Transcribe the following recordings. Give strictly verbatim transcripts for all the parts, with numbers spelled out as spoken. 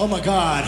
Oh my God.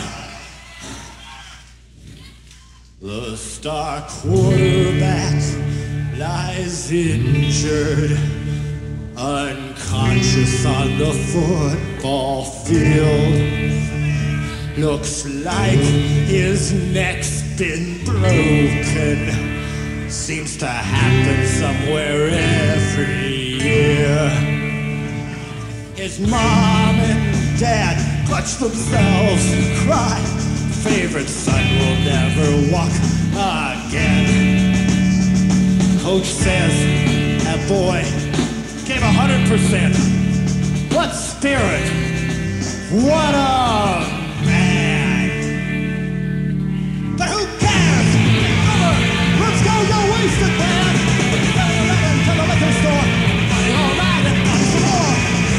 The star quarterback lies injured, unconscious on the football field. Looks like his neck's been broken. Seems to happen somewhere every year. His mom and dad clutch themselves and cry. Favorite son will never walk again. Coach says that boy gave a hundred percent. What spirit! What a man! But who cares? Brother, let's go, you're wasted, man! To the liquor store. Money all right and not some more.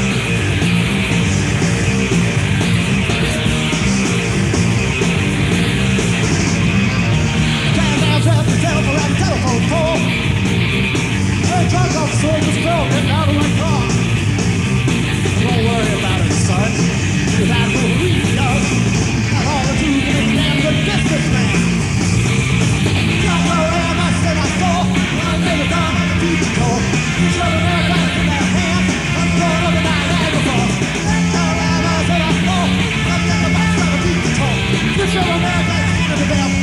At the telephone, at the telephone pole. A drunk officer was broken out of my car. Don't worry about it, son. That will reach us. Not all the two can stand the distance, man. Not where I am, I said I saw. I made it down on the beach court. You showed an air back in their hand. I'm going over that Niagara Falls. That's how I am, I said I saw. I'm in the back on the beach court. You showed an air back in the damn